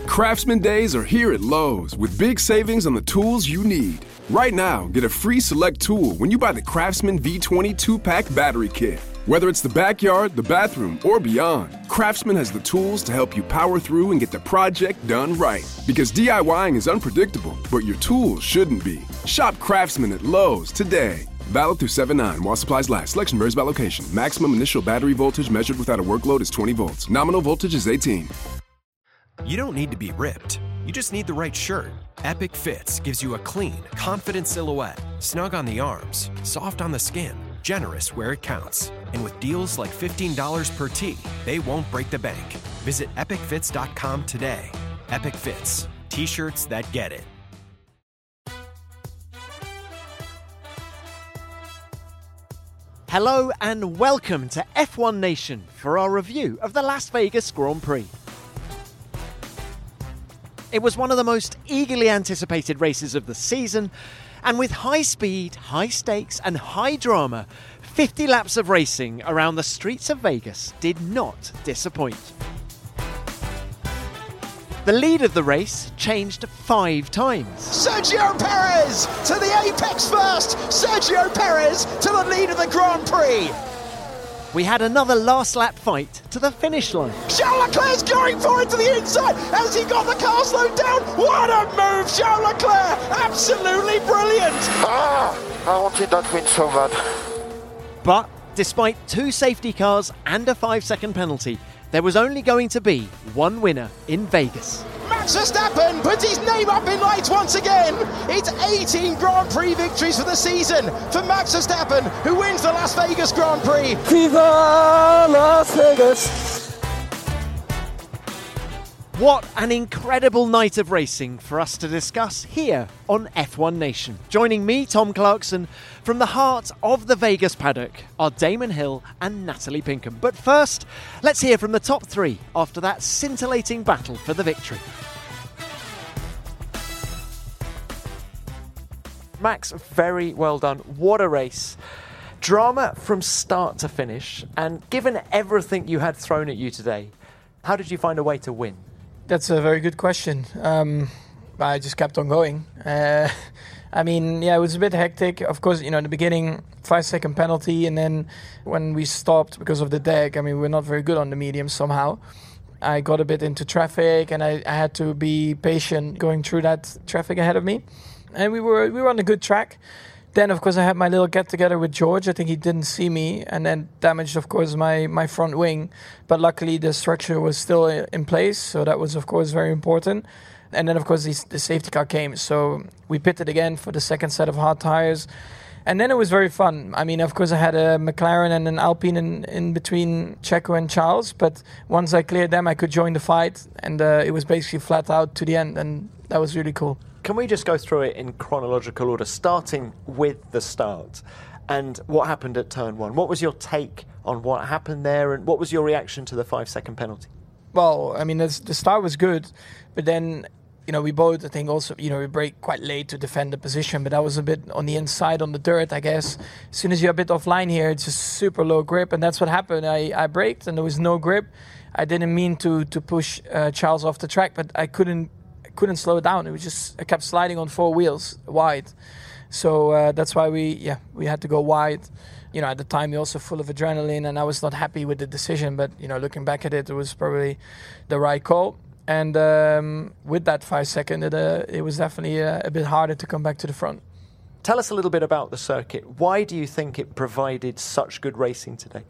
Craftsman Days are here at Lowe's with big savings on the tools you need. Right now, get a free select tool when you buy the Craftsman V20 2-pack battery kit. Whether it's the backyard, the bathroom, or beyond, Craftsman has the tools to help you power through and get the project done right. Because DIYing is unpredictable, but your tools shouldn't be. Shop Craftsman at Lowe's today. Valid through 7/9 while supplies last. Selection varies by location. Maximum initial battery voltage measured without a workload is 20 volts. Nominal voltage is 18. You don't need to be ripped. You just need the right shirt. Epic Fits gives you a clean, confident silhouette, snug on the arms, soft on the skin, generous where it counts. And with deals like $15 per tee, they won't break the bank. Visit epicfits.com today. Epic Fits. T-shirts that get it. Hello and welcome to F1 Nation for our review of the Las Vegas Grand Prix. It was one of the most eagerly anticipated races of the season, and with high speed, high stakes and high drama, 50 laps of racing around the streets of Vegas did not disappoint. The lead of the race changed 5 times. Sergio Perez to the apex first! Sergio Perez to the lead of the Grand Prix! We had another last lap fight to the finish line. Charles Leclerc's going for it to the inside as he got the car slowed down. What a move, Charles Leclerc! Absolutely brilliant! I wanted that win so bad. But despite 2 safety cars and a 5-second penalty, there was only going to be one winner in Vegas. Max Verstappen puts his name up in lights once again. It's 18 Grand Prix victories for the season for Max Verstappen, who wins the Las Vegas Grand Prix. Viva Las Vegas! What an incredible night of racing for us to discuss here on F1 Nation. Joining me, Tom Clarkson, from the heart of the Vegas paddock are Damon Hill and Natalie Pinkham. But first, let's hear from the top 3 after that scintillating battle for the victory. Max, very well done. What a race. Drama from start to finish. And given everything you had thrown at you today, how did you find a way to win? That's a very good question. I just kept on going. It was a bit hectic. Of course, in the beginning, 5-second penalty, and then when we stopped because of the deck, we're not very good on the medium somehow. I got a bit into traffic, and I had to be patient going through that traffic ahead of me. And we were on a good track. Then, of course, I had my little get-together with George. I think he didn't see me, and then damaged, of course, my front wing. But luckily, the structure was still in place, so that was, of course, very important. And then, of course, the safety car came. So we pitted again for the second set of hard tires. And then it was very fun. Of course, I had a McLaren and an Alpine in between Checo and Charles. But once I cleared them, I could join the fight. And it was basically flat out to the end, and that was really cool. Can we just go through it in chronological order, starting with the start and what happened at turn 1? What was your take on what happened there, and what was your reaction to the 5-second penalty? Well, the start was good, but then, we both, I think, also, we brake quite late to defend the position, but that was a bit on the inside on the dirt, I guess. As soon as you're a bit offline here, it's just super low grip, and that's what happened. I braked, and there was no grip. I didn't mean to push Charles off the track, but I couldn't slow it down. It was just, I kept sliding on 4 wheels wide. So that's why we had to go wide. At the time, you're also full of adrenaline, and I was not happy with the decision. But, looking back at it, it was probably the right call. And with that 5-second, it was definitely a bit harder to come back to the front. Tell us a little bit about the circuit. Why do you think it provided such good racing today?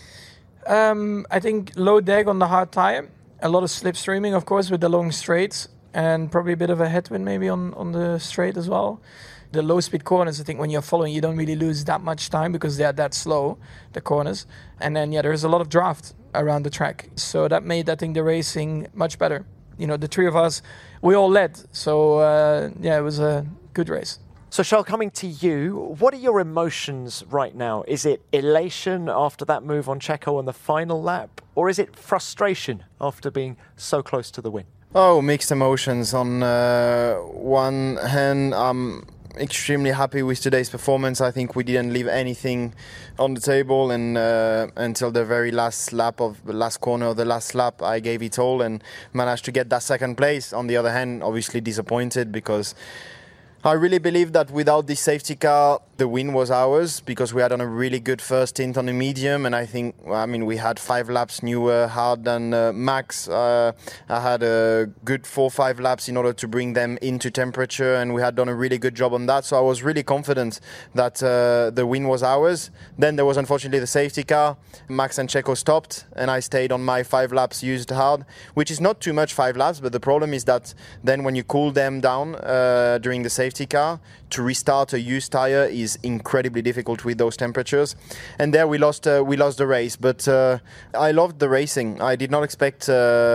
I think low drag on the hard tire. A lot of slipstreaming, of course, with the long straights. And probably a bit of a headwind maybe on the straight as well. The low-speed corners, I think when you're following, you don't really lose that much time because they're that slow, the corners. And then, there's a lot of draft around the track. So that made, I think, the racing much better. The 3 of us, we all led. So, it was a good race. So, Charles, coming to you, what are your emotions right now? Is it elation after that move on Checo on the final lap? Or is it frustration after being so close to the win? Oh, mixed emotions. On one hand, extremely happy with today's performance. I think we didn't leave anything on the table, and until the very last lap of the last corner of the last lap, I gave it all and managed to get that second place. On the other hand, obviously disappointed because I really believe that without this safety car, the win was ours, because we had done a really good first stint on the medium, and I think, we had 5 laps newer hard than Max. I had a good 4-5 laps in order to bring them into temperature, and we had done a really good job on that. So I was really confident that the win was ours. Then there was unfortunately the safety car. Max and Checo stopped, and I stayed on my 5 laps used hard, which is not too much 5 laps, but the problem is that then when you cool them down during the safety car, to restart a used tire is incredibly difficult with those temperatures. And there we lost the race. But I loved the racing. I did not expect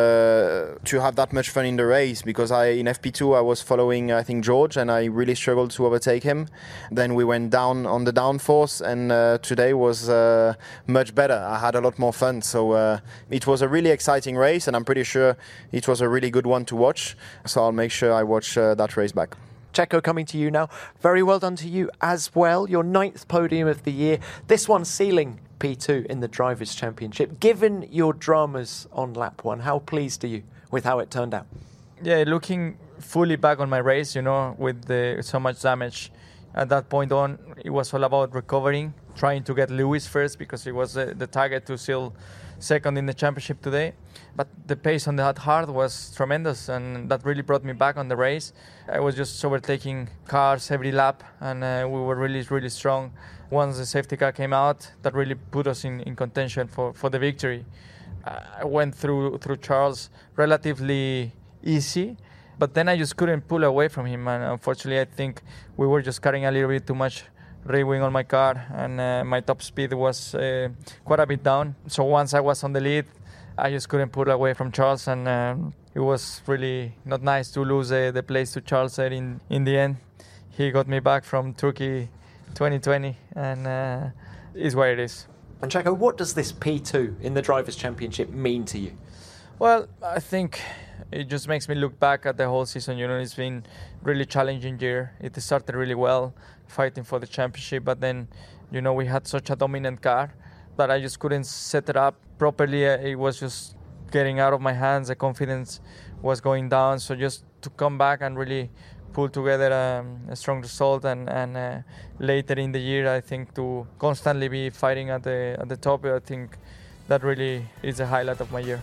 to have that much fun in the race, because in FP2 I was following, I think, George, and I really struggled to overtake him. Then we went down on the downforce, and today was much better. I had a lot more fun. So it was a really exciting race, and I'm pretty sure it was a really good one to watch. So I'll make sure I watch that race back. Checo, coming to you now. Very well done to you as well. Your 9th podium of the year. This one sealing P2 in the Drivers' Championship. Given your dramas on lap 1, how pleased are you with how it turned out? Yeah, looking fully back on my race, with so much damage at that point on, it was all about recovering, trying to get Lewis first, because it was the target to seal second in the championship today. But the pace on that hard was tremendous, and that really brought me back on the race. I was just overtaking cars every lap, and we were really, really strong. Once the safety car came out, that really put us in contention for the victory. I went through Charles relatively easy, but then I just couldn't pull away from him, and unfortunately I think we were just carrying a little bit too much rear wing on my car, and my top speed was quite a bit down. So once I was on the lead, I just couldn't pull away from Charles, and it was really not nice to lose the place to Charles there in the end. He got me back from Turkey 2020, and is what it is. And Checo, what does this P2 in the Drivers' Championship mean to you? Well, I think it just makes me look back at the whole season. It's been really challenging year. It started really well, fighting for the championship, but then, we had such a dominant car that I just couldn't set it up properly. It was just getting out of my hands. The confidence was going down. So just to come back and really pull together a strong result, and later in the year, I think to constantly be fighting at the top, I think that really is the highlight of my year.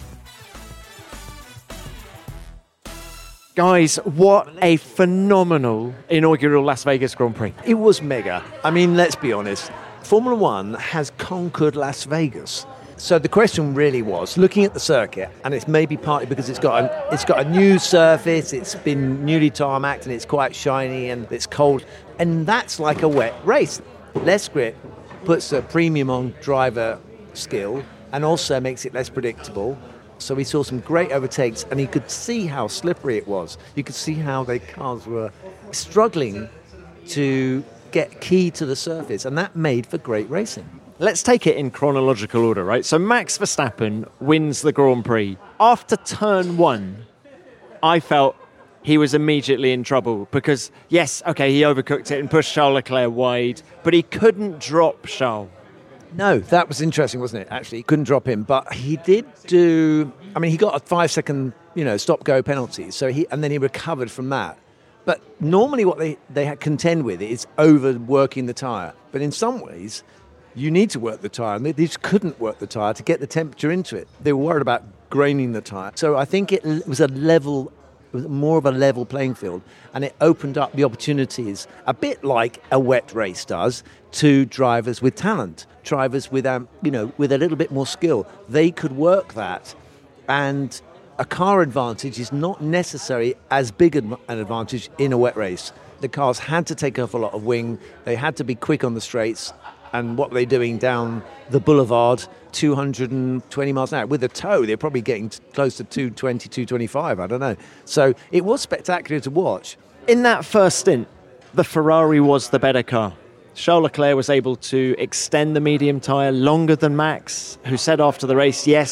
Guys, what a phenomenal inaugural Las Vegas Grand Prix. It was mega. I mean, let's be honest. Formula One has conquered Las Vegas. So the question really was, looking at the circuit, and it's maybe partly because it's got a new surface, it's been newly tarmacked, and it's quite shiny, and it's cold, and that's like a wet race. Less grip puts a premium on driver skill and also makes it less predictable. So we saw some great overtakes, and you could see how slippery it was. You could see how the cars were struggling to get key to the surface, and that made for great racing. Let's take it in chronological order, right? So Max Verstappen wins the Grand Prix. After turn 1, I felt he was immediately in trouble because, yes, okay, he overcooked it and pushed Charles Leclerc wide, but he couldn't drop Charles. No, that was interesting, wasn't it? Actually, he couldn't drop him, but he did do. I mean, he got a 5-second, stop-go penalty. So and then he recovered from that. But normally, what they contend with is overworking the tyre. But in some ways, you need to work the tyre, and they just couldn't work the tyre to get the temperature into it. They were worried about graining the tyre. So I think it was more of a level playing field, and it opened up the opportunities, a bit like a wet race does, to drivers with talent, drivers with with a little bit more skill. They could work that, and a car advantage is not necessarily as big an advantage in a wet race. The cars had to take off a lot of wing, they had to be quick on the straights, and what were they doing down the boulevard, 220 miles an hour? With a tow, they're probably getting close to 220, 225, I don't know. So it was spectacular to watch. In that first stint, the Ferrari was the better car. Charles Leclerc was able to extend the medium tyre longer than Max, who said after the race, yes,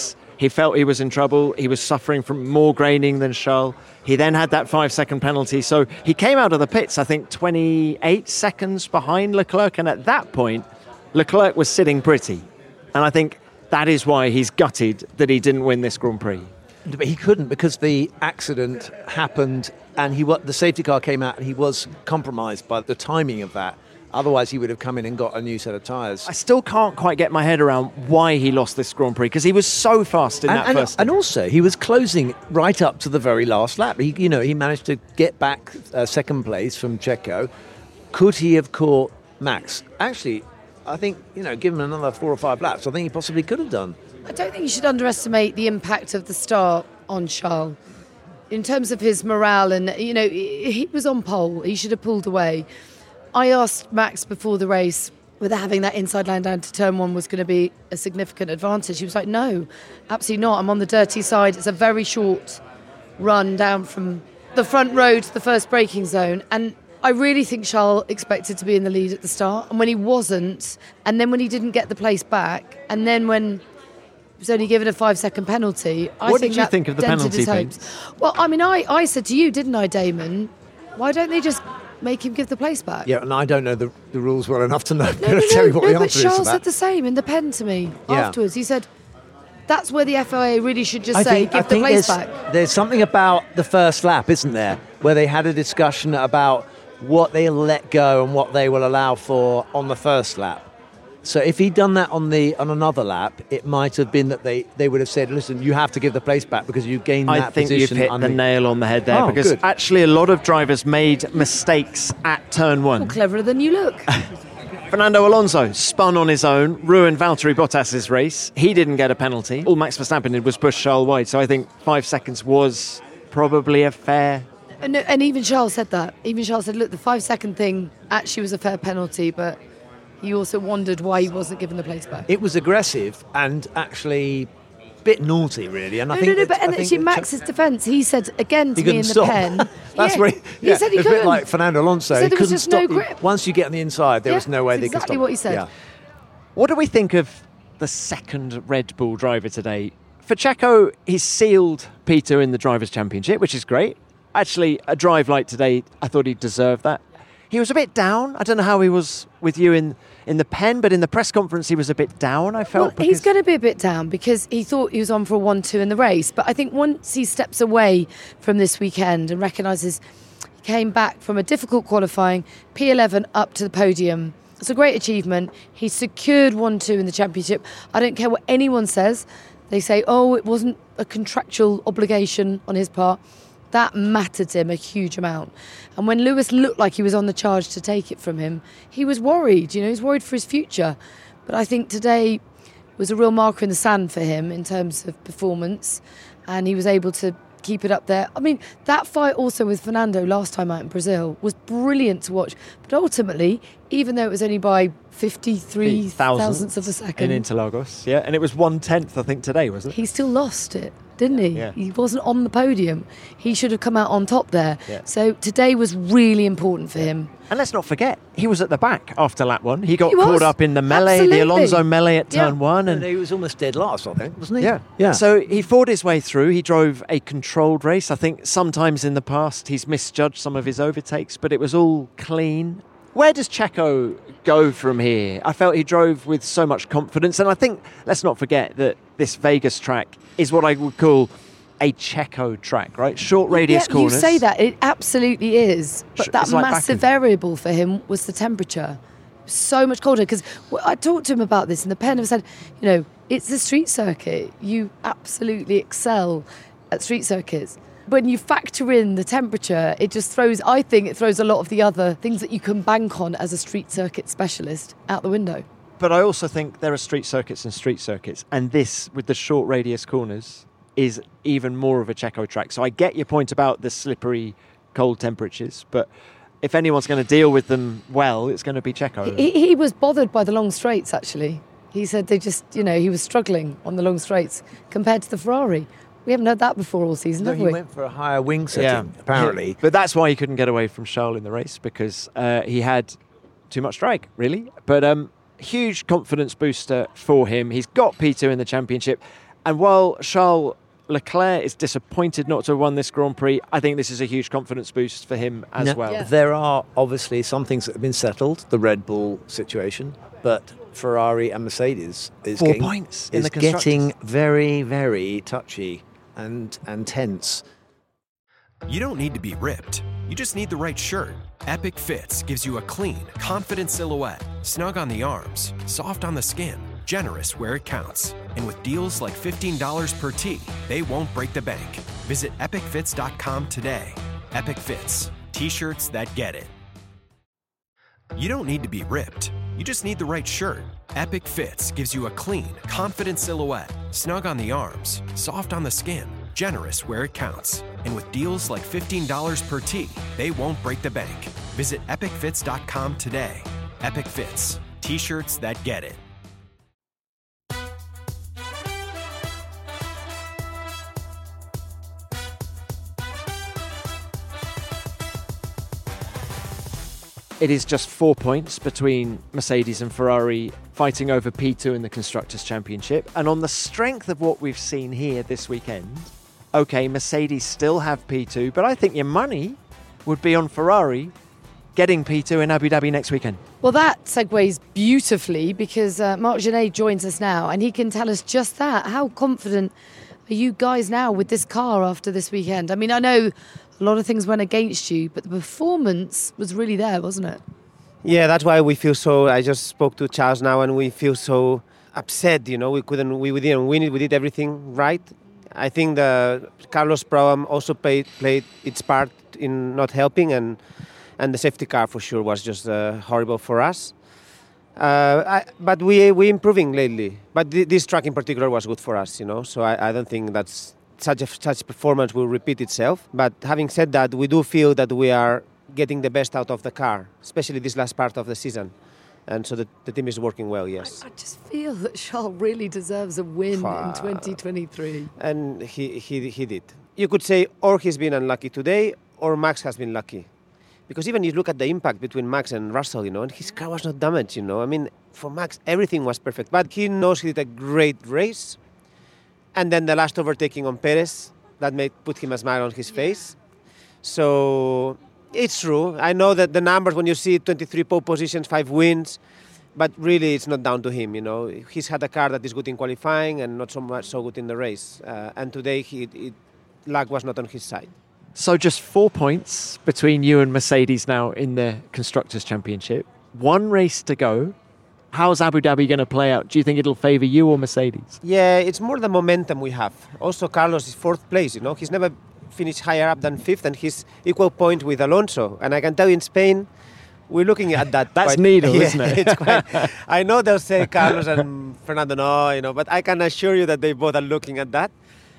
He felt he was in trouble. He was suffering from more graining than Charles. He then had that 5-second penalty. So he came out of the pits, I think, 28 seconds behind Leclerc. And at that point, Leclerc was sitting pretty. And I think that is why he's gutted that he didn't win this Grand Prix. But he couldn't, because the accident happened and the safety car came out and he was compromised by the timing of that. Otherwise, he would have come in and got a new set of tyres. I still can't quite get my head around why he lost this Grand Prix, because he was so fast in that first. And also, he was closing right up to the very last lap. He managed to get back second place from Checo. Could he have caught Max? Actually, I think, give him another 4 or 5 laps, I think he possibly could have done. I don't think you should underestimate the impact of the start on Charles. In terms of his morale, and, he was on pole. He should have pulled away. I asked Max before the race whether having that inside line down to turn 1 was going to be a significant advantage. He was like, no, absolutely not. I'm on the dirty side. It's a very short run down from the front row to the first braking zone. And I really think Charles expected to be in the lead at the start. And when he wasn't, and then when he didn't get the place back, and then when he was only given a 5-second penalty, What did you think of the penalty, Pete? Well, I mean, I said to you, didn't I, Damon, why don't they just make him give the place back? Yeah, and I don't know the rules well enough to know. Tell you what the answer but is to Charles that. said the same in the pen to me afterwards. He said, that's where the FIA really should just give the place back. There's something about the first lap, isn't there, where they had a discussion about what they'll let go and what they will allow for on the first lap. So if he'd done that on another lap, it might have been that they would have said, listen, you have to give the place back because you gained that position. I think you've hit the nail on the head there, because actually a lot of drivers made mistakes at turn 1. More cleverer than you look. Fernando Alonso spun on his own, ruined Valtteri Bottas's race. He didn't get a penalty. All Max Verstappen did was push Charles wide. So I think 5 seconds was probably a fair... And even Charles said that. Even Charles said, look, the 5-second thing actually was a fair penalty, but he also wondered why he wasn't given the place back. It was aggressive and actually a bit naughty, really. And actually Max's defence, he said again to me in the pen. That's where he said he couldn't. A bit like Fernando Alonso. He couldn't just stop. no grip. Once you get on the inside, there was no way they could stop. Exactly what he said. Yeah. What do we think of the second Red Bull driver today? For Checo, he's sealed P2 in the Drivers' Championship, which is great. Actually, a drive like today, I thought he deserved that. He was a bit down. I don't know how he was with you in the pen, but in the press conference he was a bit down, I felt. Well, he's going to be a bit down because he thought he was on for a 1-2 in the race. But I think once he steps away from this weekend and recognises he came back from a difficult qualifying, P11 up to the podium. It's a great achievement. He secured 1-2 in the championship. I don't care what anyone says. They say, oh, it wasn't a contractual obligation on his part. That mattered to him a huge amount. And when Lewis looked like he was on the charge to take it from him, he was worried. He was worried for his future. But I think today was a real marker in the sand for him in terms of performance, and he was able to keep it up there. I mean, that fight also with Fernando last time out in Brazil was brilliant to watch. But ultimately, even though it was only by 53 thousandths of a second in Interlagos, and it was 1/10, I think, today, wasn't it? He still lost it, didn't he? Yeah. He wasn't on the podium. He should have come out on top there. Yeah. So today was really important for him. And let's not forget, he was at the back after lap 1. He got caught up in the melee, the Alonso melee at turn 1. And he was almost dead last, I think, wasn't he? Yeah. So he fought his way through. He drove a controlled race. I think sometimes in the past he's misjudged some of his overtakes, but it was all clean. Where does Checo go from here? I felt he drove with so much confidence. And I think, let's not forget that this Vegas track is what I would call a Checo track, right? Short radius corners. You say that, it absolutely is. But that like massive variable for him was the temperature. So much colder. Because I talked to him about this in the pen and said, it's the street circuit. You absolutely excel at street circuits. When you factor in the temperature, it throws a lot of the other things that you can bank on as a street circuit specialist out the window. But I also think there are street circuits and street circuits. And this, with the short radius corners, is even more of a Checo track. So I get your point about the slippery, cold temperatures, but if anyone's going to deal with them well, it's going to be Checo. He was bothered by the long straights, actually. He said he was struggling on the long straights compared to the Ferrari. We haven't heard that before all season, have we? He went for a higher wing setting, apparently. But that's why he couldn't get away from Charles in the race, because he had too much drag, really. But huge confidence booster for him. He's got P2 in the championship. And while Charles Leclerc is disappointed not to have won this Grand Prix, I think this is a huge confidence boost for him as well. Yeah. There are obviously some things that have been settled, the Red Bull situation, but Ferrari and Mercedes is 4 points in the constructors. getting very, very touchy and tense. You don't need to be ripped. You just need the right shirt. Epic Fits gives you a clean, confident silhouette, snug on the arms, soft on the skin, generous where it counts. And with deals like $15 per tee, they won't break the bank. Visit epicfits.com today. Epic Fits, t-shirts that get it. You don't need to be ripped. You just need the right shirt. Epic Fits gives you a clean, confident silhouette, snug on the arms, soft on the skin, generous where it counts. And with deals like $15 per tee, they won't break the bank. Visit epicfits.com today. Epic Fits, t-shirts that get it. It is just 4 points between Mercedes and Ferrari fighting over P2 in the Constructors' Championship. And on the strength of what we've seen here this weekend, OK, Mercedes still have P2, but I think your money would be on Ferrari getting P2 in Abu Dhabi next weekend. Well, that segues beautifully because Marc Genet joins us now and he can tell us just that. How confident are you guys now with this car after this weekend? I mean, I know a lot of things went against you, but the performance was really there, wasn't it? Yeah, that's why we feel so. I just spoke to Charles now, and we feel so upset. You know, we didn't win it. We did everything right. I think the Carlos' problem also played its part in not helping, and the safety car for sure was just horrible for us. But we improving lately. But this track in particular was good for us. You know, so I don't think that's. Such performance will repeat itself. But having said that, we do feel that we are getting the best out of the car, especially this last part of the season. And so the team is working well, yes. I just feel that Charles really deserves a win in 2023. And he did. You could say, or he's been unlucky today, or Max has been lucky. Because even you look at the impact between Max and Russell, you know, and his car was not damaged, you know. I mean, for Max, everything was perfect. But he knows he did a great race. And then the last overtaking on Perez, that put him a smile on his face. So it's true. I know that the numbers, when you see 23 pole positions, 5 wins, but really it's not down to him, you know. He's had a car that is good in qualifying and not so good in the race. And today, luck was not on his side. So just 4 points between you and Mercedes now in the Constructors' Championship. 1 race to go. How's Abu Dhabi going to play out? Do you think it'll favour you or Mercedes? Yeah, it's more the momentum we have. Also, Carlos is 4th place, you know. He's never finished higher up than 5th, and he's equal point with Alonso. And I can tell you in Spain, we're looking at that. That's needle, isn't it? It's quite, I know they'll say Carlos and Fernando, no, you know, but I can assure you that they both are looking at that.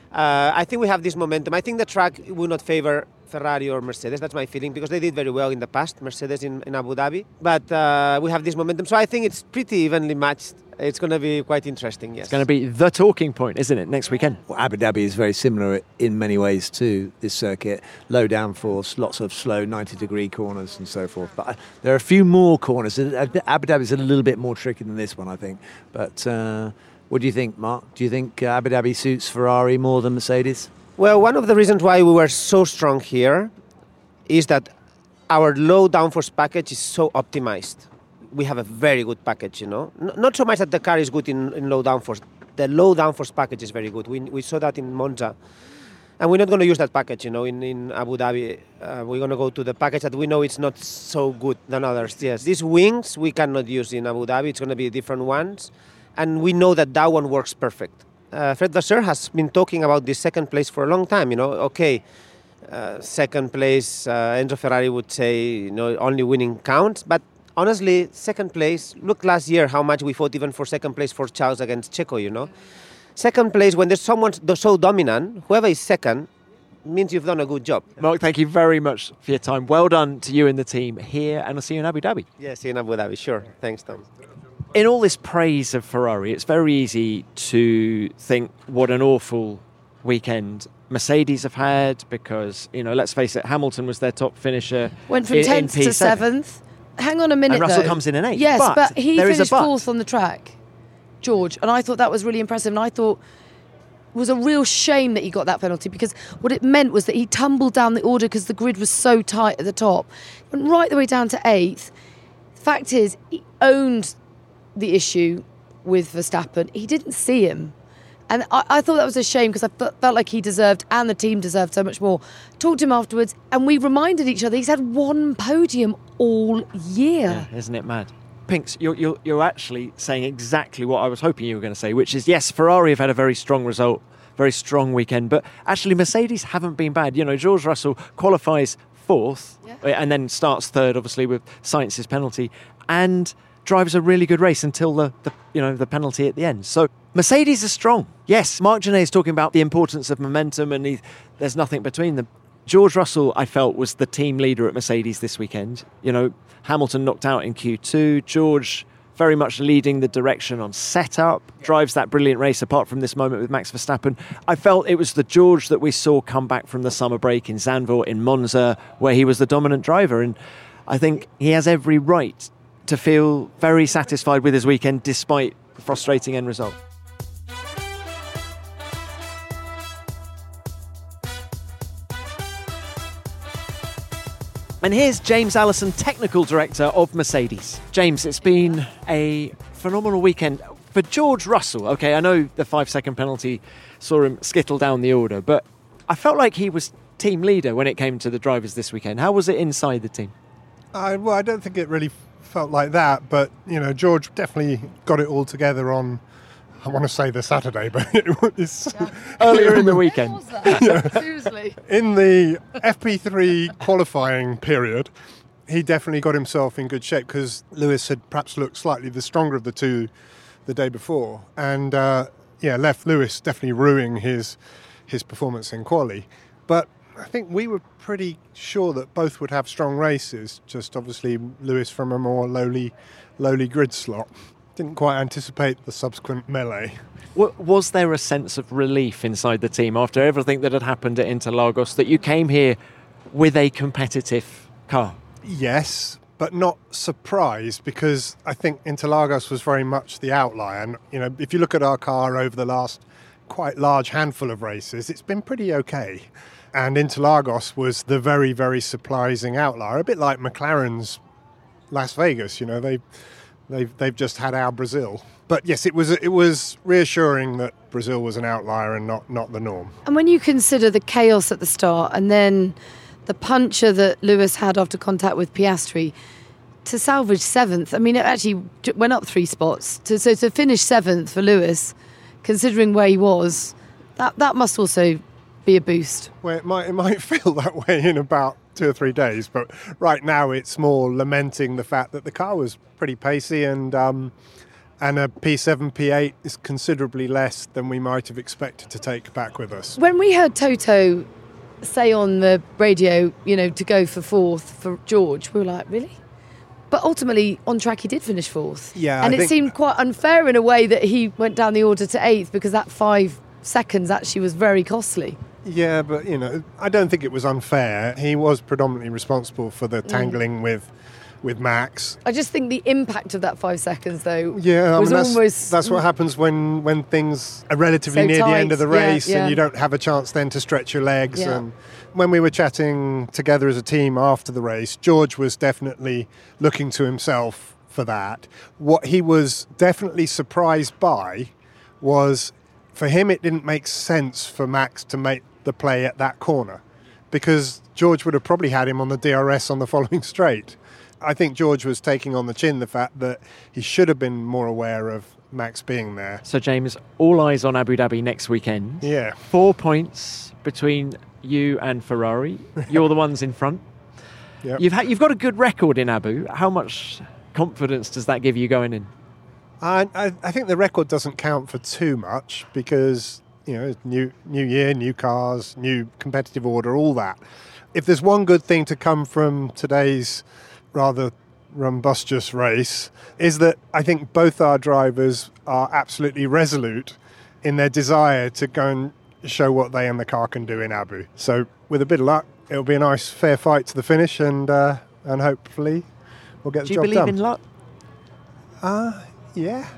I think we have this momentum. I think the track will not favour Ferrari or Mercedes. That's my feeling, because they did very well in the past, Mercedes in Abu Dhabi. But we have this momentum. So I think it's pretty evenly matched. It's going to be quite interesting, yes. It's going to be the talking point, isn't it, next weekend? Well, Abu Dhabi is very similar in many ways to this circuit. Low downforce, lots of slow 90-degree corners and so forth. But there are a few more corners. Abu Dhabi is a little bit more tricky than this one, I think. But what do you think, Mark? Do you think Abu Dhabi suits Ferrari more than Mercedes? Well, one of the reasons why we were so strong here is that our low downforce package is so optimized. We have a very good package, you know. Not so much that the car is good in low downforce. The low downforce package is very good. We saw that in Monza. And we're not going to use that package, you know, in Abu Dhabi. We're going to go to the package that we know it's not so good than others. Yes, these wings we cannot use in Abu Dhabi. It's going to be different ones. And we know that one works perfect. Fred Vasseur has been talking about this 2nd place for a long time, you know. Okay, 2nd place, Enzo Ferrari would say, you know, only winning counts. But honestly, 2nd place, look last year how much we fought even for 2nd place for Charles against Checo, you know. 2nd place, when there's someone so dominant, whoever is 2nd, means you've done a good job. Mark, thank you very much for your time. Well done to you and the team here, and I'll see you in Abu Dhabi. Yeah, see you in Abu Dhabi, sure. Thanks, Tom. In all this praise of Ferrari, it's very easy to think what an awful weekend Mercedes have had because, you know, let's face it, Hamilton was their top finisher. Went from 10th to 7th. Hang on a minute, and Russell though. comes in 8th. Yes, but he there finished is a but. 4th on the track, George, and I thought that was really impressive. And I thought was a real shame that he got that penalty, because what it meant was that he tumbled down the order because the grid was so tight at the top. Went right the way down to 8th. The fact is, he owned the issue with Verstappen. He didn't see him. And I thought that was a shame, because I felt like he deserved, and the team deserved, so much more. Talked to him afterwards, and we reminded each other he's had 1 podium all year. Yeah, isn't it mad? Pinks, you're actually saying exactly what I was hoping you were going to say, which is, yes, Ferrari have had a very strong result, very strong weekend, but actually Mercedes haven't been bad. You know, George Russell qualifies 4th, and then starts 3rd, obviously, with Sainz's penalty, and drives a really good race until the penalty at the end. So Mercedes are strong. Yes, Marc Genet is talking about the importance of momentum, and there's nothing between them. George Russell, I felt, was the team leader at Mercedes this weekend. You know, Hamilton knocked out in Q2. George very much leading the direction on setup, drives that brilliant race apart from this moment with Max Verstappen. I felt it was the George that we saw come back from the summer break in Zandvoort, in Monza, where he was the dominant driver. And I think he has every right to feel very satisfied with his weekend despite the frustrating end result. And here's James Allison, Technical Director of Mercedes. James, it's been a phenomenal weekend for George Russell. OK, I know the 5-second penalty saw him skittle down the order, but I felt like he was team leader when it came to the drivers this weekend. How was it inside the team? Well, I don't think it really felt like that, but, you know, George definitely got it all together on, I want to say the Saturday, but it was earlier in the weekend. What was that? Seriously. In the FP3 qualifying period, he definitely got himself in good shape, because Lewis had perhaps looked slightly the stronger of the two the day before, and left Lewis definitely ruining his performance in quali. But I think we were pretty sure that both would have strong races, just obviously Lewis from a more lowly grid slot. Didn't quite anticipate the subsequent melee. Was there a sense of relief inside the team after everything that had happened at Interlagos that you came here with a competitive car? Yes, but not surprised, because I think Interlagos was very much the outlier. And, you know, if you look at our car over the last quite large handful of races, it's been pretty okay. And Interlagos was the very, very surprising outlier, a bit like McLaren's Las Vegas. You know, they've just had our Brazil. But yes, it was reassuring that Brazil was an outlier and not the norm. And when you consider the chaos at the start, and then the puncture that Lewis had after contact with Piastri, to salvage 7th, I mean, it actually went up 3 spots. So to finish 7th for Lewis, considering where he was, that must also be a boost. Well, it might feel that way in about 2 or 3 days, but right now it's more lamenting the fact that the car was pretty pacey, and a P7, P8 is considerably less than we might have expected to take back with us. When we heard Toto say on the radio, you know, to go for 4th for George, we were like, really? But ultimately, on track, he did finish 4th. Yeah, and it seemed quite unfair in a way that he went down the order to 8th, because that 5 seconds actually was very costly. Yeah, but, you know, I don't think it was unfair. He was predominantly responsible for the tangling with Max. I just think the impact of that 5 seconds, though, was almost... That's what happens when things are relatively so near tight. the end of the race, and you don't have a chance then to stretch your legs. Yeah. And when we were chatting together as a team after the race, George was definitely looking to himself for that. What he was definitely surprised by was, for him, it didn't make sense for Max to make the play at that corner, because George would have probably had him on the DRS on the following straight. I think George was taking on the chin the fact that he should have been more aware of Max being there. So, James, all eyes on Abu Dhabi next weekend. Yeah. 4 points between you and Ferrari. You're the ones in front. Yep. You've got a good record in Abu. How much confidence does that give you going in? I think the record doesn't count for too much, because, you know, new year, new cars, new competitive order, all that. If there's one good thing to come from today's rather rumbustious race, is that I think both our drivers are absolutely resolute in their desire to go and show what they and the car can do in Abu. So with a bit of luck, it'll be a nice fair fight to the finish, and hopefully we'll get the job done. Do you believe in luck? Yeah.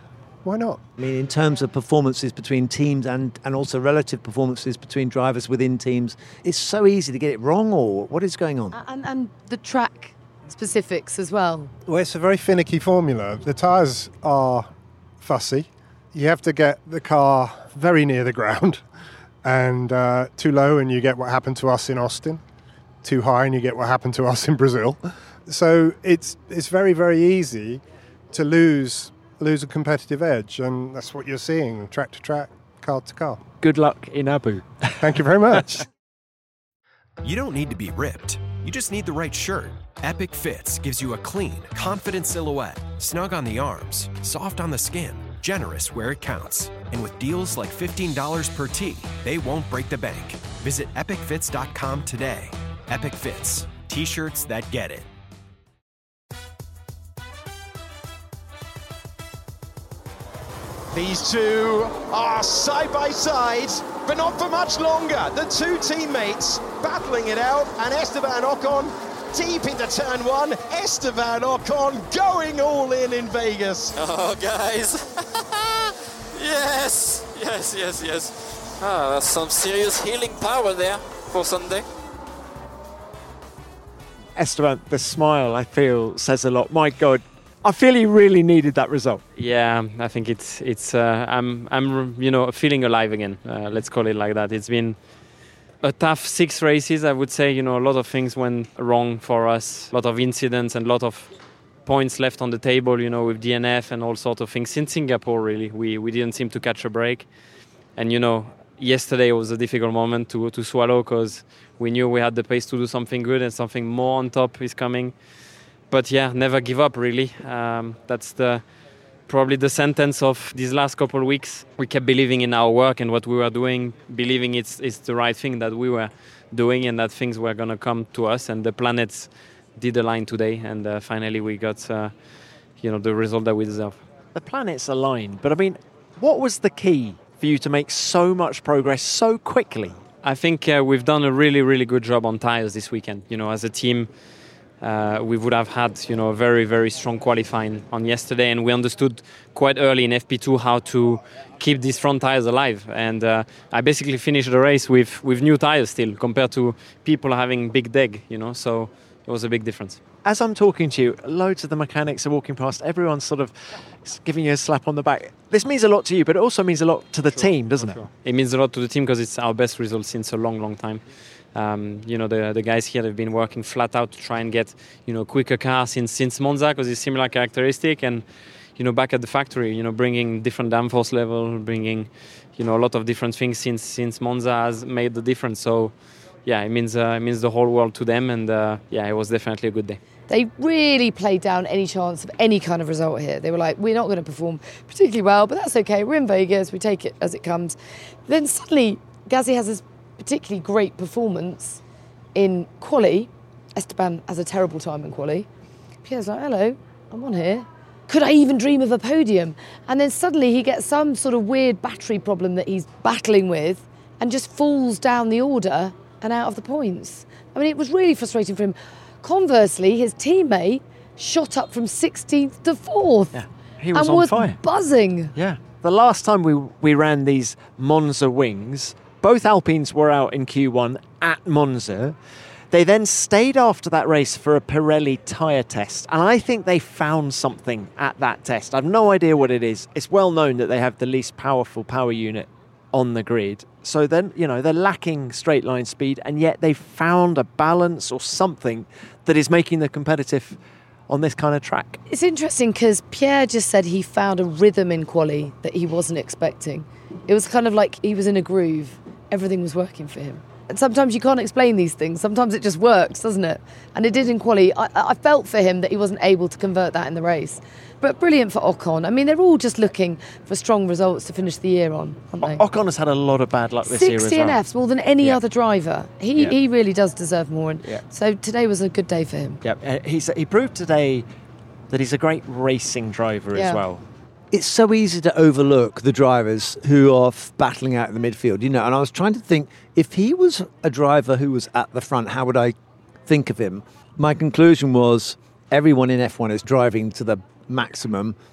why not? I mean, in terms of performances between teams and also relative performances between drivers within teams, it's so easy to get it wrong, or what is going on? And the track specifics as well. Well, it's a very finicky formula. The tyres are fussy. You have to get the car very near the ground, and too low and you get what happened to us in Austin. Too high and you get what happened to us in Brazil. So it's very, very easy to lose a competitive edge, and that's what you're seeing, track to track, car to car. Good luck in Abu. Thank you very much. You don't need to be ripped. You just need the right shirt. Epic Fits gives you a clean, confident silhouette, snug on the arms, soft on the skin, generous where it counts. And with deals like $15 per tee, they won't break the bank. Visit epicfits.com today. Epic Fits. T-shirts that get it. These two are side by side, but not for much longer. The two teammates battling it out, and Esteban Ocon deep into turn one. Esteban Ocon going all in Vegas. Oh, guys. Yes. That's some serious healing power there for Sunday. Esteban, the smile, I feel, says a lot. My God, I feel he really needed that result. Yeah, I think it's. I'm feeling alive again. Let's call it like that. It's been a tough 6 races, I would say. A lot of things went wrong for us. A lot of incidents and a lot of points left on the table. With DNF and all sorts of things. Since Singapore, really, we didn't seem to catch a break. And yesterday was a difficult moment to swallow, because we knew we had the pace to do something good, and something more on top is coming. But yeah, never give up, really. That's probably the sentence of these last couple of weeks. We kept believing in our work and what we were doing, believing it's the right thing that we were doing, and that things were going to come to us. And the planets did align today, and finally we got the result that we deserve. The planets aligned, but I mean, what was the key for you to make so much progress so quickly? I think we've done a really, really good job on tyres this weekend. As a team, we would have had a very, very strong qualifying on yesterday, and we understood quite early in FP2 how to keep these front tyres alive. And I basically finished the race with new tyres still, compared to people having big deg, so it was a big difference. As I'm talking to you, loads of the mechanics are walking past. Everyone's sort of giving you a slap on the back. This means a lot to you, but it also means a lot to the team, doesn't it? It means a lot to the team because it's our best result since a long, long time. The guys here have been working flat out to try and get quicker cars since Monza, because it's similar characteristic, and back at the factory, bringing different downforce level, bringing a lot of different things since Monza has made the difference. So yeah, it means the whole world to them, and it was definitely a good day. They really played down any chance of any kind of result here. They were like, we're not going to perform particularly well, but that's okay. We're in Vegas. We take it as it comes. Then suddenly, Gasly has this particularly great performance in quali. Esteban has a terrible time in quali. Pierre's like, hello, I'm on here. Could I even dream of a podium? And then suddenly he gets some sort of weird battery problem that he's battling with and just falls down the order and out of the points. I mean, it was really frustrating for him. Conversely, his teammate shot up from 16th to 4th. Yeah, he was and on fire. Was buzzing. Yeah. The last time we ran these Monza wings, both Alpines were out in Q1 at Monza. They then stayed after that race for a Pirelli tyre test, and I think they found something at that test. I've no idea what it is. It's well known that they have the least powerful power unit on the grid. So then, they're lacking straight line speed, and yet they found a balance or something that is making them competitive on this kind of track. It's interesting because Pierre just said he found a rhythm in quali that he wasn't expecting. It was kind of like he was in a groove. Everything was working for him. And sometimes you can't explain these things. Sometimes it just works, doesn't it? And it did in quali. I felt for him that he wasn't able to convert that in the race. But brilliant for Ocon. I mean, they're all just looking for strong results to finish the year on, aren't they? Ocon has had a lot of bad luck this year as well. 6 DNFs, more than any other driver. He really does deserve more. And Yeah. so today was a good day for him. Yeah, he proved today that he's a great racing driver as well. It's so easy to overlook the drivers who are battling out in the midfield, and I was trying to think, if he was a driver who was at the front, how would I think of him? My conclusion was everyone in F1 is driving to the maximum,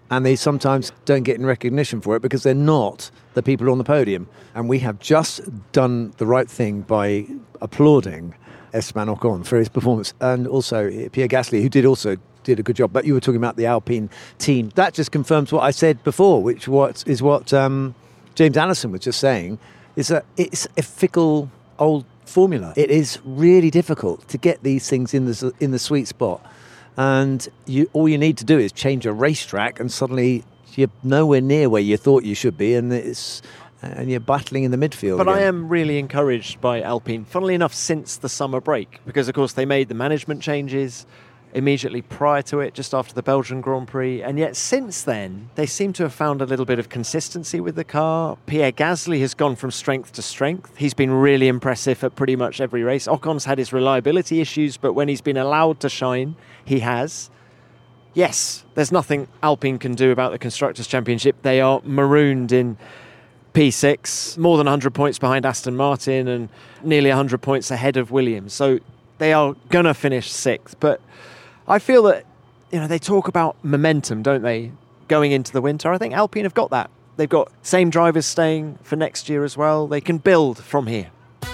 And they sometimes don't get any recognition for it because they're not the people on the podium. And we have just done the right thing by applauding Esteban Ocon for his performance, and also Pierre Gasly, who did a good job. But you were talking about the Alpine team. That just confirms what I said before, which is what James Allison was just saying, is that it's a fickle old formula. It is really difficult to get these things in the sweet spot. And all you need to do is change a racetrack, and suddenly you're nowhere near where you thought you should be, and you're battling in the midfield. But again. I am really encouraged by Alpine, funnily enough, since the summer break, because, of course, they made the management changes immediately prior to it, just after the Belgian Grand Prix. And yet since then, they seem to have found a little bit of consistency with the car. Pierre Gasly has gone from strength to strength. He's been really impressive at pretty much every race. Ocon's had his reliability issues, but when he's been allowed to shine, he has. Yes, there's nothing Alpine can do about the Constructors' Championship. They are marooned in P6, more than 100 points behind Aston Martin and nearly 100 points ahead of Williams. So they are going to finish 6th. But I feel that, they talk about momentum, don't they, going into the winter. I think Alpine have got that. They've got same drivers staying for next year as well. They can build from here.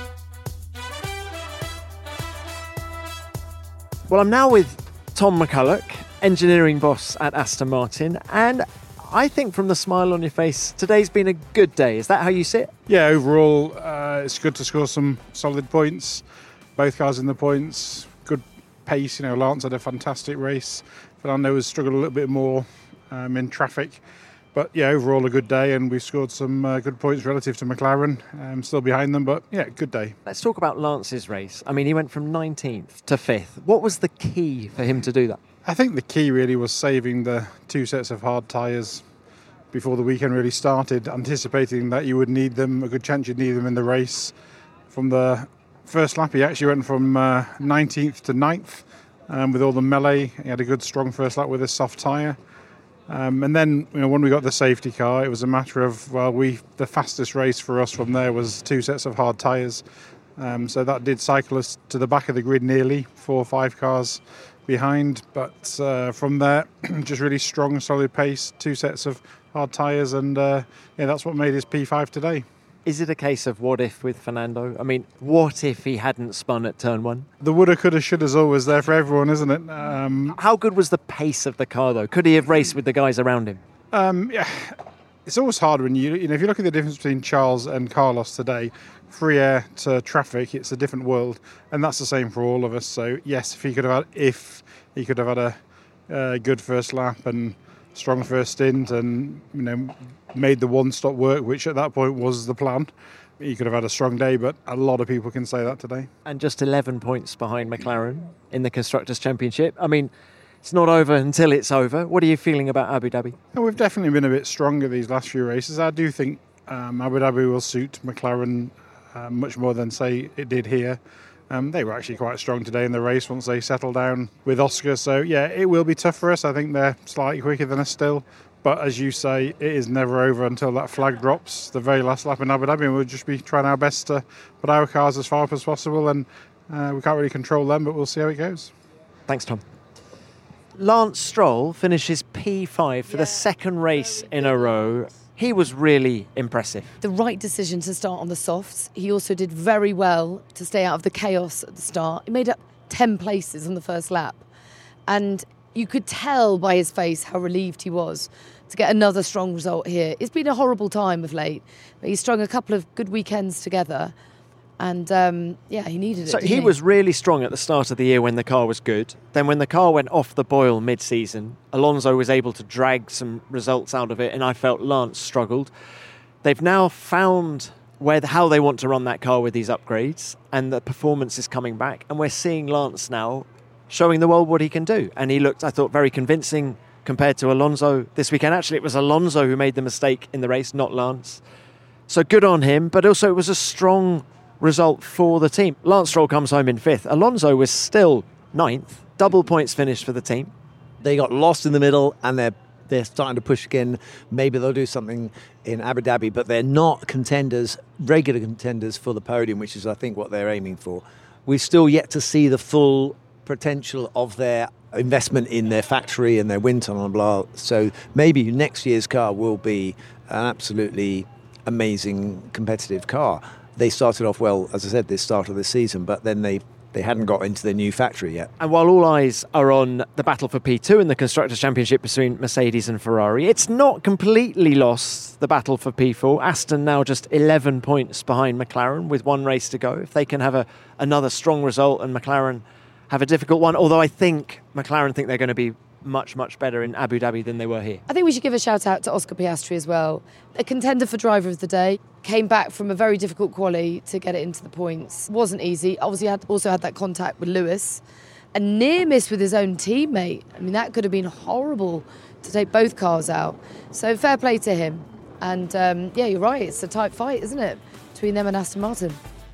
Well, I'm now with Tom McCulloch, engineering boss at Aston Martin, and I think from the smile on your face, today's been a good day. Is that how you see it? Yeah, overall, it's good to score some solid points. Both cars in the points, good pace. Lance had a fantastic race. Fernando has struggled a little bit more in traffic. But yeah, overall a good day, and we've scored some good points relative to McLaren. Still behind them, but yeah, good day. Let's talk about Lance's race. I mean, he went from 19th to 5th. What was the key for him to do that? I think the key really was saving the 2 sets of hard tyres before the weekend really started, anticipating that you would need them, a good chance you'd need them in the race. From the first lap, he actually went from 19th to 9th with all the melee. He had a good, strong first lap with a soft tyre. And then, when we got the safety car, it was a matter of, the fastest race for us from there was 2 sets of hard tyres. So that did cycle us to the back of the grid nearly, 4 or 5 cars behind. But from there, just really strong, solid pace, 2 sets of hard tyres, and that's what made his P5 today. Is it a case of what if with Fernando? I mean, what if he hadn't spun at turn 1? The woulda, coulda, shoulda's always there for everyone, isn't it? How good was the pace of the car, though? Could he have raced with the guys around him? Yeah, it's always hard when if you look at the difference between Charles and Carlos today, free air to traffic, it's a different world, and that's the same for all of us. So yes, if he could have had a good first lap and strong first stint, and made the one-stop work, which at that point was the plan, he could have had a strong day, but a lot of people can say that today. And just 11 points behind McLaren in the Constructors' Championship. I mean, it's not over until it's over. What are you feeling about Abu Dhabi? We've definitely been a bit stronger these last few races. I do think Abu Dhabi will suit McLaren much more than, say, it did here. They were actually quite strong today in the race once they settled down with Oscar. So, yeah, it will be tough for us. I think they're slightly quicker than us still. But as you say, it is never over until that flag drops, the very last lap in Abu Dhabi. And we'll just be trying our best to put our cars as far up as possible. And we can't really control them, but we'll see how it goes. Thanks, Tom. Lance Stroll finishes P5 for the second race in a row. He was really impressive. The right decision to start on the softs. He also did very well to stay out of the chaos at the start. He made up 10 places on the first lap. And you could tell by his face how relieved he was to get another strong result here. It's been a horrible time of late, but he strung a couple of good weekends together. And, he needed it. So he was really strong at the start of the year when the car was good. Then when the car went off the boil mid-season, Alonso was able to drag some results out of it, and I felt Lance struggled. They've now found how they want to run that car with these upgrades, and the performance is coming back. And we're seeing Lance now showing the world what he can do. And he looked, I thought, very convincing compared to Alonso this weekend. Actually, it was Alonso who made the mistake in the race, not Lance. So good on him, but also it was a strong result for the team. Lance Stroll comes home in 5th. Alonso was still 9th. Double points finish for the team. They got lost in the middle, and they're starting to push again. Maybe they'll do something in Abu Dhabi, but they're not contenders, regular contenders for the podium, which is, I think, what they're aiming for. We've still yet to see the full potential of their investment in their factory and their wind tunnel and blah. So maybe next year's car will be an absolutely amazing competitive car. They started off well, as I said, this start of the season, but then they hadn't got into their new factory yet. And while all eyes are on the battle for P2 in the Constructors' Championship between Mercedes and Ferrari, it's not completely lost, the battle for P4. Aston now just 11 points behind McLaren with one race to go. If they can have another strong result and McLaren have a difficult one, although I think McLaren think they're going to be much, much better in Abu Dhabi than they were here. I think we should give a shout out to Oscar Piastri as well. A contender for driver of the day. Came back from a very difficult quali to get it into the points. Wasn't easy. Obviously also had that contact with Lewis. A near miss with his own teammate. I mean, that could have been horrible to take both cars out. So fair play to him. And yeah, you're right. It's a tight fight, isn't it? Between them and Aston Martin.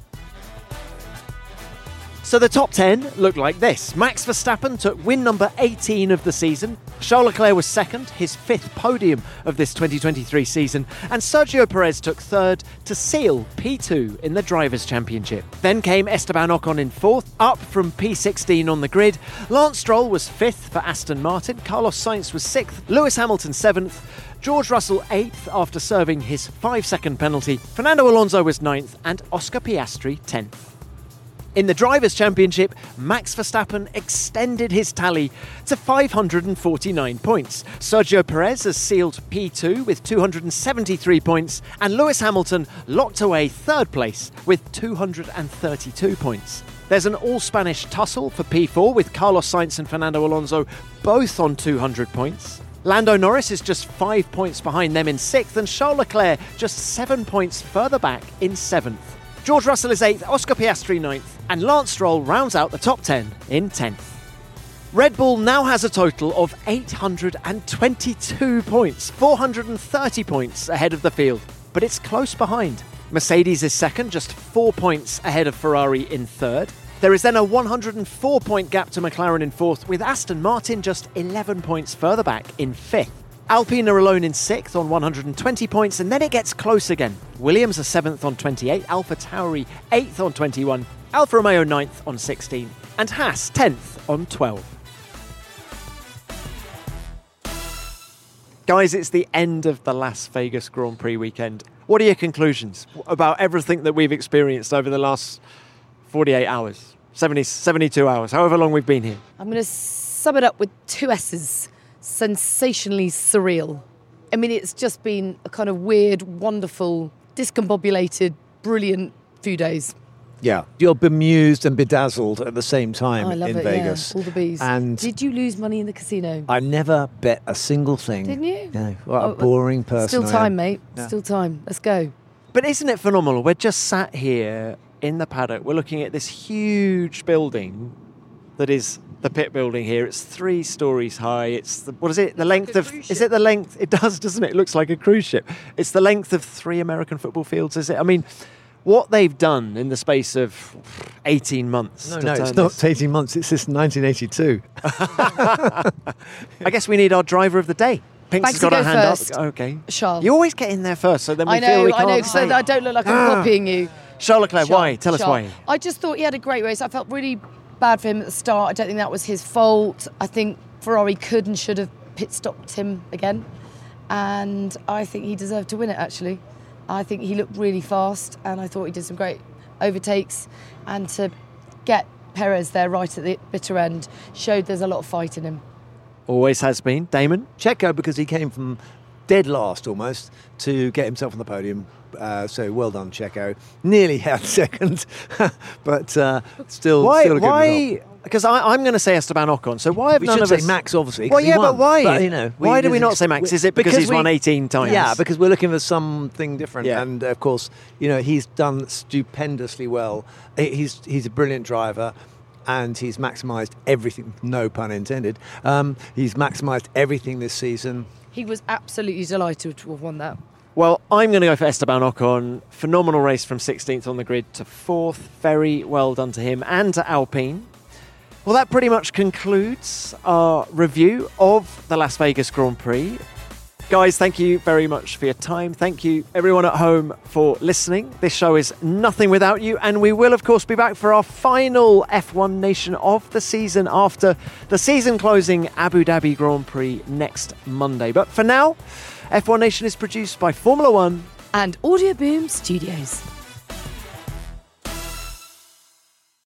So the top 10 looked like this. Max Verstappen took win number 18 of the season. Charles Leclerc was second, his 5th podium of this 2023 season. And Sergio Perez took third to seal P2 in the Drivers' Championship. Then came Esteban Ocon in 4th, up from P16 on the grid. Lance Stroll was 5th for Aston Martin. Carlos Sainz was 6th. Lewis Hamilton 7th. George Russell 8th after serving his 5-second penalty. Fernando Alonso was 9th and Oscar Piastri 10th. In the Drivers' Championship, Max Verstappen extended his tally to 549 points. Sergio Perez has sealed P2 with 273 points, and Lewis Hamilton locked away 3rd place with 232 points. There's an all-Spanish tussle for P4 with Carlos Sainz and Fernando Alonso both on 200 points. Lando Norris is just 5 points behind them in 6th, and Charles Leclerc just 7 points further back in 7th. George Russell is 8th, Oscar Piastri 9th, and Lance Stroll rounds out the top 10 in 10th. Red Bull now has a total of 822 points, 430 points ahead of the field, but it's close behind. Mercedes is second, just 4 points ahead of Ferrari in 3rd. There is then a 104-point gap to McLaren in 4th, with Aston Martin just 11 points further back in 5th. Alpine are alone in 6th on 120 points, and then it gets close again. Williams are 7th on 28, AlphaTauri 8th on 21, Alfa Romeo 9th on 16, and Haas 10th on 12. Guys, it's the end of the Las Vegas Grand Prix weekend. What are your conclusions about everything that we've experienced over the last 48 hours, 72 hours, however long we've been here? I'm going to sum it up with 2 S's. Sensationally surreal. I mean, it's just been a kind of weird, wonderful, discombobulated, brilliant few days. Yeah, you're bemused and bedazzled at the same time I love in it, Vegas. Yeah. All the bees. And did you lose money in the casino? I never bet a single thing. Didn't you? No, what a boring person. Still I time, am. mate. Yeah. Still time. Let's go. But isn't it phenomenal? We're just sat here in the paddock. We're looking at this huge building that is the pit building here. It's 3 stories high. It's the, what is it? The length of, is it the length? It does, doesn't it? It looks like a cruise ship. It's the length of 3 American football fields, is it? I mean, what they've done in the space of 18 months. No, it's not 18 months. It's since 1982. I guess we need our driver of the day. Pink's Thanks, got to her go hand first. up. Okay. Charles. You always get in there first, so then we I know, feel we can't because I don't look like I'm copying you. Charles Leclerc, why? Tell us Charles. why. I just thought he had a great race. I felt really bad for him at the start. I don't think that was his fault. I think Ferrari could and should have pit stopped him again. And I think he deserved to win it, actually. I think he looked really fast, and I thought he did some great overtakes. And to get Perez there right at the bitter end showed there's a lot of fight in him. Always has been. Damon? Checo, because he came from dead last almost to get himself on the podium. So well done, Checo. Nearly had second, but still a good result. Because I'm going to say Esteban Ocon. So why have we none should of say us... Max, obviously. Well, yeah, but why? But, you know, why do we not say Max? Is it because he's won 18 times? Yeah, because we're looking for something different. Yeah. And of course, you know, he's done stupendously well. He's a brilliant driver. And he's maximised everything, no pun intended. He's maximised everything this season. He was absolutely delighted to have won that. Well, I'm going to go for Esteban Ocon. Phenomenal race from 16th on the grid to 4th. Very well done to him and to Alpine. Well, that pretty much concludes our review of the Las Vegas Grand Prix. Guys, thank you very much for your time. Thank you, everyone at home, for listening. This show is nothing without you, and we will, of course, be back for our final F1 Nation of the season after the season-closing Abu Dhabi Grand Prix next Monday. But for now, F1 Nation is produced by Formula One and Audio Boom Studios.